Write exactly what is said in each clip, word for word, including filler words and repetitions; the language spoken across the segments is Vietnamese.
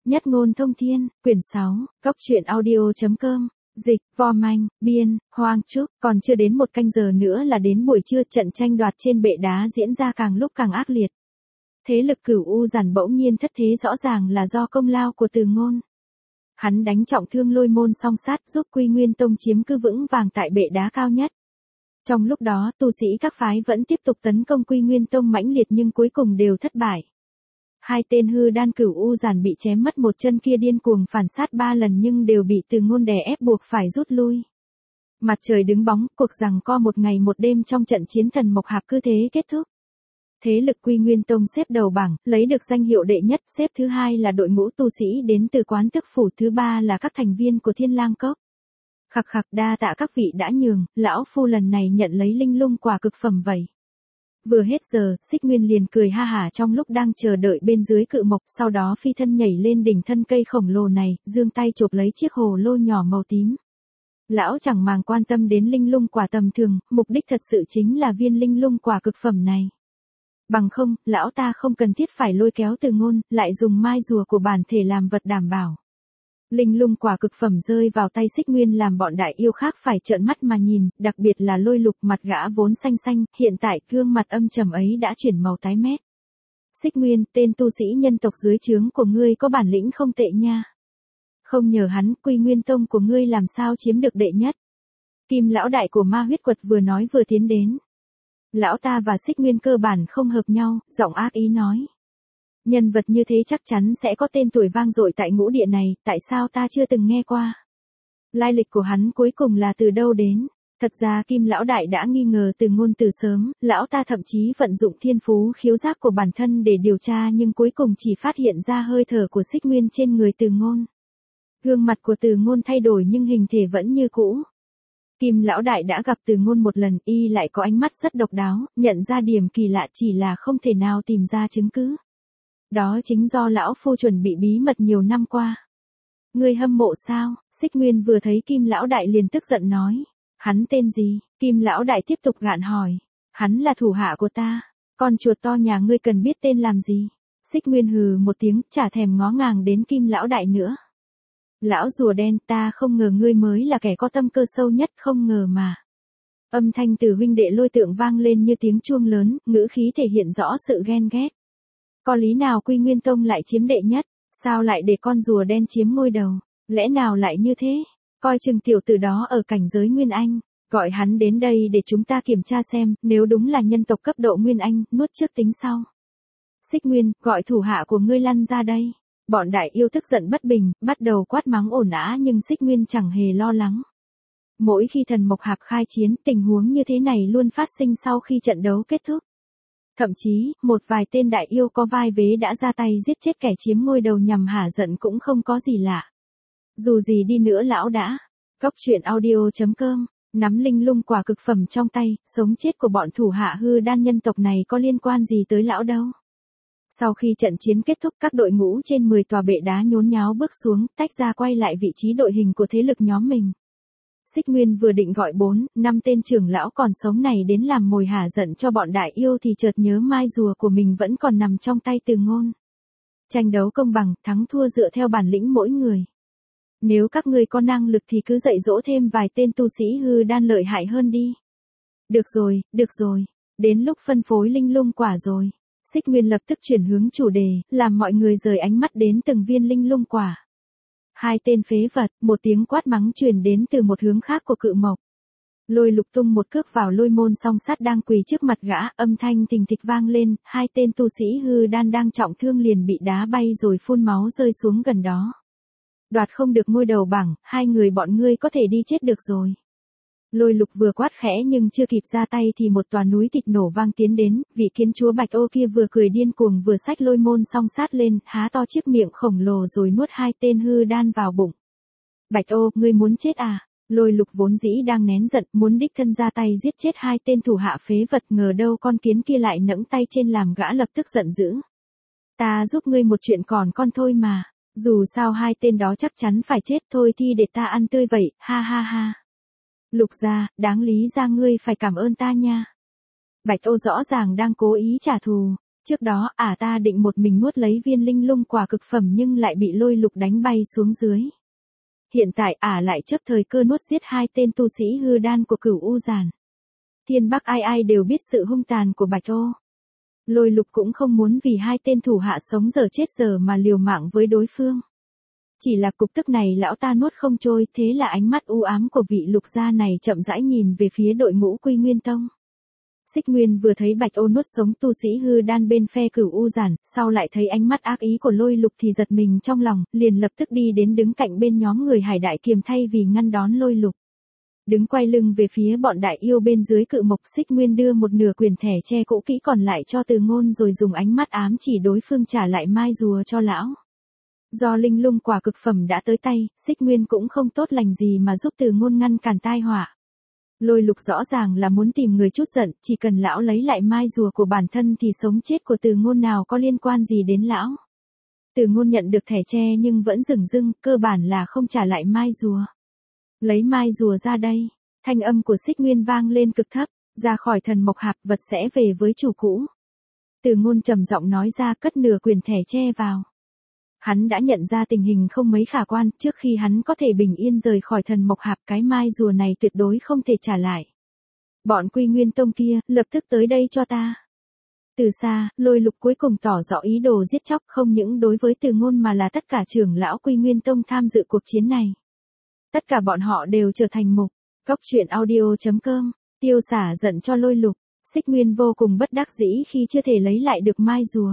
Nhất ngôn thông thiên, quyển sáu, Cốc truyện audio.com, dịch, Vo Manh, biên, Hoang Trúc, còn chưa đến một canh giờ nữa là đến buổi trưa, trận tranh đoạt trên bệ đá diễn ra càng lúc càng ác liệt. Thế lực Cửu U Giản bỗng nhiên thất thế rõ ràng là do công lao của Từ Ngôn. Hắn đánh trọng thương Lôi Môn song sát giúp Quy Nguyên Tông chiếm cứ vững vàng tại bệ đá cao nhất. Trong lúc đó, tu sĩ các phái vẫn tiếp tục tấn công Quy Nguyên Tông mãnh liệt nhưng cuối cùng đều thất bại. Hai tên hư đan Cửu U Giản bị chém mất một chân kia điên cuồng phản sát ba lần nhưng đều bị Từ Ngôn đè ép buộc phải rút lui. Mặt trời đứng bóng, cuộc giằng co một ngày một đêm trong trận chiến thần mộc hạp cứ thế kết thúc. Thế lực Quy Nguyên Tông xếp đầu bảng, lấy được danh hiệu đệ nhất, xếp thứ hai là đội ngũ tu sĩ đến từ Quán Tức Phủ, thứ ba là các thành viên của Thiên Lang Cốc. Khặc khặc, đa tạ các vị đã nhường, lão phu lần này nhận lấy linh lung quả cực phẩm vậy. Vừa hết giờ, Xích Nguyên liền cười ha hả trong lúc đang chờ đợi bên dưới cự mộc, sau đó phi thân nhảy lên đỉnh thân cây khổng lồ này, giương tay chộp lấy chiếc hồ lô nhỏ màu tím. Lão chẳng màng quan tâm đến linh lung quả tầm thường, mục đích thật sự chính là viên linh lung quả cực phẩm này. Bằng không, lão ta không cần thiết phải lôi kéo Từ Ngôn, lại dùng mai rùa của bản thể làm vật đảm bảo. Linh lung quả cực phẩm rơi vào tay Xích Nguyên làm bọn đại yêu khác phải trợn mắt mà nhìn, đặc biệt là Lôi Lục, mặt gã vốn xanh xanh, hiện tại gương mặt âm trầm ấy đã chuyển màu tái mét. Xích Nguyên, tên tu sĩ nhân tộc dưới trướng của ngươi có bản lĩnh không tệ nha. Không nhờ hắn, Quy Nguyên Tông của ngươi làm sao chiếm được đệ nhất. Kim lão đại của Ma Huyết Quật vừa nói vừa tiến đến. Lão ta và Xích Nguyên cơ bản không hợp nhau, giọng ác ý nói. Nhân vật như thế chắc chắn sẽ có tên tuổi vang dội tại ngũ địa này, tại sao ta chưa từng nghe qua? Lai lịch của hắn cuối cùng là từ đâu đến? Thật ra Kim lão đại đã nghi ngờ Từ Ngôn từ sớm, lão ta thậm chí vận dụng thiên phú khiếu giác của bản thân để điều tra nhưng cuối cùng chỉ phát hiện ra hơi thở của Xích Nguyên trên người Từ Ngôn. Gương mặt của Từ Ngôn thay đổi nhưng hình thể vẫn như cũ. Kim lão đại đã gặp Từ Ngôn một lần, y lại có ánh mắt rất độc đáo, nhận ra điểm kỳ lạ chỉ là không thể nào tìm ra chứng cứ. Đó chính do lão phu chuẩn bị bí mật nhiều năm qua. Ngươi hâm mộ sao? Xích Nguyên vừa thấy Kim lão đại liền tức giận nói. Hắn tên gì? Kim lão đại tiếp tục gạn hỏi. Hắn là thủ hạ của ta. Con chuột to nhà ngươi cần biết tên làm gì? Xích Nguyên hừ một tiếng, chả thèm ngó ngàng đến Kim lão đại nữa. Lão rùa đen, ta không ngờ ngươi mới là kẻ có tâm cơ sâu nhất, không ngờ mà. Âm thanh từ huynh đệ Lôi Tượng vang lên như tiếng chuông lớn, ngữ khí thể hiện rõ sự ghen ghét. Có lý nào Quy Nguyên Tông lại chiếm đệ nhất, sao lại để con rùa đen chiếm ngôi đầu, lẽ nào lại như thế? Coi chừng tiểu tử đó ở cảnh giới Nguyên Anh, gọi hắn đến đây để chúng ta kiểm tra xem, nếu đúng là nhân tộc cấp độ Nguyên Anh, nuốt trước tính sau. Xích Nguyên, gọi thủ hạ của ngươi lăn ra đây. Bọn đại yêu tức giận bất bình, bắt đầu quát mắng ồn ào nhưng Xích Nguyên chẳng hề lo lắng. Mỗi khi thần mộc hạp khai chiến, tình huống như thế này luôn phát sinh sau khi trận đấu kết thúc. Thậm chí, một vài tên đại yêu có vai vế đã ra tay giết chết kẻ chiếm ngôi đầu nhằm hả giận cũng không có gì lạ. Dù gì đi nữa lão đã. Cốc truyện audio.com, nắm linh lung quả cực phẩm trong tay, sống chết của bọn thủ hạ hư đan nhân tộc này có liên quan gì tới lão đâu. Sau khi trận chiến kết thúc, các đội ngũ trên mười tòa bệ đá nhốn nháo bước xuống, tách ra quay lại vị trí đội hình của thế lực nhóm mình. Xích Nguyên vừa định gọi bốn, năm tên trưởng lão còn sống này đến làm mồi hả giận cho bọn đại yêu thì chợt nhớ mai rùa của mình vẫn còn nằm trong tay Từ Ngôn. Tranh đấu công bằng, thắng thua dựa theo bản lĩnh mỗi người. Nếu các ngươi có năng lực thì cứ dạy dỗ thêm vài tên tu sĩ hư đan lợi hại hơn đi. Được rồi, được rồi, đến lúc phân phối linh lung quả rồi. Xích Nguyên lập tức chuyển hướng chủ đề, làm mọi người rời ánh mắt đến từng viên linh lung quả. Hai tên phế vật, một tiếng quát mắng truyền đến từ một hướng khác của cự mộc. Lôi Lục tung một cước vào Lôi Môn song sát đang quỳ trước mặt gã, âm thanh thình thịch vang lên, hai tên tu sĩ hư đan đang trọng thương liền bị đá bay rồi phun máu rơi xuống gần đó. Đoạt không được ngôi đầu bảng, hai người bọn ngươi có thể đi chết được rồi. Lôi Lục vừa quát khẽ nhưng chưa kịp ra tay thì một tòa núi thịt nổ vang tiến đến, vị kiến chúa Bạch Ô kia vừa cười điên cuồng vừa xách Lôi Môn song sát lên, há to chiếc miệng khổng lồ rồi nuốt hai tên hư đan vào bụng. Bạch Ô, ngươi muốn chết à? Lôi Lục vốn dĩ đang nén giận, muốn đích thân ra tay giết chết hai tên thủ hạ phế vật, ngờ đâu con kiến kia lại nẫng tay trên làm gã lập tức giận dữ. Ta giúp ngươi một chuyện còn con thôi mà, dù sao hai tên đó chắc chắn phải chết thôi thì để ta ăn tươi vậy, ha ha ha. Lục gia, đáng lý ra ngươi phải cảm ơn ta nha. Bạch Ô rõ ràng đang cố ý trả thù, Trước đó, ả ta định một mình nuốt lấy viên linh lung quả cực phẩm nhưng lại bị Lôi Lục đánh bay xuống dưới. Hiện tại ả lại chấp thời cơ nuốt giết hai tên tu sĩ hư đan của Cửu U Giản. Thiên Bắc ai ai đều biết sự hung tàn của Bạch Ô. Lôi Lục cũng không muốn vì hai tên thủ hạ sống giờ chết giờ mà liều mạng với đối phương. Chỉ là cục tức này lão ta nuốt không trôi, thế là ánh mắt u ám của vị Lục gia này chậm rãi nhìn về phía đội ngũ Quy Nguyên Tông. Xích Nguyên vừa thấy Bạch Ô nuốt sống tu sĩ hư đan bên phe Cửu U Giản, sau lại thấy ánh mắt ác ý của Lôi Lục thì giật mình trong lòng, liền lập tức đi đến đứng cạnh bên nhóm người Hải Đại Kiềm thay vì ngăn đón Lôi Lục. Đứng quay lưng về phía bọn đại yêu bên dưới cự mộc, Xích Nguyên đưa một nửa quyền thẻ che cũ kỹ còn lại cho Từ Ngôn rồi dùng ánh mắt ám chỉ đối phương trả lại mai rùa cho lão. Do linh lung quả cực phẩm đã tới tay, Xích Nguyên cũng không tốt lành gì mà giúp Từ Ngôn ngăn cản tai họa. Lôi Lục rõ ràng là muốn tìm người chút giận, chỉ cần lão lấy lại mai rùa của bản thân thì sống chết của Từ Ngôn nào có liên quan gì đến lão. Từ Ngôn nhận được thẻ tre nhưng vẫn dửng dưng, cơ bản là không trả lại mai rùa. Lấy mai rùa ra đây, thanh âm của Xích Nguyên vang lên cực thấp, ra khỏi thần mộc hạp vật sẽ về với chủ cũ. Từ Ngôn trầm giọng nói ra, cất nửa quyền thẻ tre vào. Hắn đã nhận ra tình hình không mấy khả quan, trước khi hắn có thể bình yên rời khỏi thần mộc hạp cái mai rùa này tuyệt đối không thể trả lại. Bọn Quy Nguyên Tông kia, lập tức tới đây cho ta. Từ xa, Lôi Lục cuối cùng tỏ rõ ý đồ giết chóc không những đối với Từ Ngôn mà là tất cả trưởng lão Quy Nguyên Tông tham dự cuộc chiến này. Tất cả bọn họ đều trở thành mục. Góc truyện audio chấm com, tiêu xả giận cho Lôi Lục. Xích Nguyên vô cùng bất đắc dĩ khi chưa thể lấy lại được mai rùa.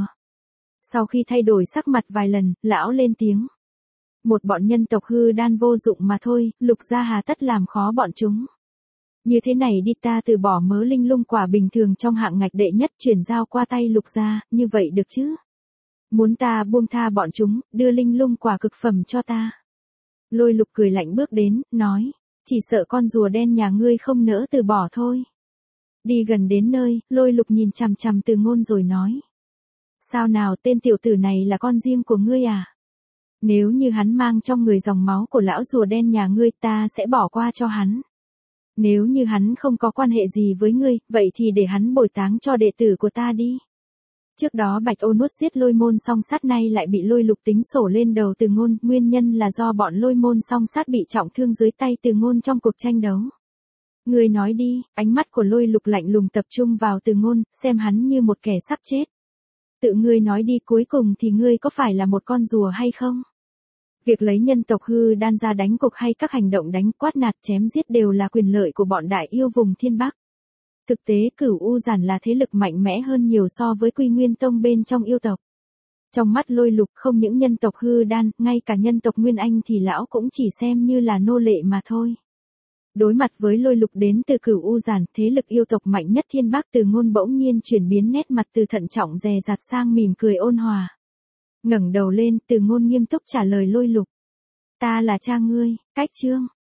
Sau khi thay đổi sắc mặt vài lần, lão lên tiếng. Một bọn nhân tộc hư đan vô dụng mà thôi, Lục gia hà tất làm khó bọn chúng. Như thế này đi, ta từ bỏ mớ linh lung quả bình thường trong hạng ngạch đệ nhất chuyển giao qua tay Lục gia, như vậy được chứ? Muốn ta buông tha bọn chúng, đưa linh lung quả cực phẩm cho ta. Lôi Lục cười lạnh bước đến, nói, chỉ sợ con rùa đen nhà ngươi không nỡ từ bỏ thôi. Đi gần đến nơi, Lôi Lục nhìn chằm chằm Từ Ngôn rồi nói. Sao nào, tên tiểu tử này là con riêng của ngươi à? Nếu như hắn mang trong người dòng máu của lão rùa đen nhà ngươi, ta sẽ bỏ qua cho hắn. Nếu như hắn không có quan hệ gì với ngươi, vậy thì để hắn bồi táng cho đệ tử của ta đi. Trước đó Bạch Ô nuốt giết Lôi Môn song sát nay lại bị Lôi Lục tính sổ lên đầu Từ Ngôn, nguyên nhân là do bọn Lôi Môn song sát bị trọng thương dưới tay Từ Ngôn trong cuộc tranh đấu. Ngươi nói đi, ánh mắt của Lôi Lục lạnh lùng tập trung vào Từ Ngôn, xem hắn như một kẻ sắp chết. Tự ngươi nói đi, cuối cùng thì ngươi có phải là một con rùa hay không? Việc lấy nhân tộc hư đan ra đánh cục hay các hành động đánh quát nạt chém giết đều là quyền lợi của bọn đại yêu vùng Thiên Bắc. Thực tế Cửu U Giản là thế lực mạnh mẽ hơn nhiều so với Quy Nguyên Tông bên trong yêu tộc. Trong mắt Lôi Lục không những nhân tộc hư đan, ngay cả nhân tộc Nguyên Anh thì lão cũng chỉ xem như là nô lệ mà thôi. Đối mặt với Lôi Lục đến từ Cửu U Giản, thế lực yêu tộc mạnh nhất Thiên Bắc, Từ Ngôn bỗng nhiên chuyển biến nét mặt từ thận trọng dè dặt sang mỉm cười ôn hòa. Ngẩng đầu lên, Từ Ngôn nghiêm túc trả lời Lôi Lục. Ta là cha ngươi, Cách Chương.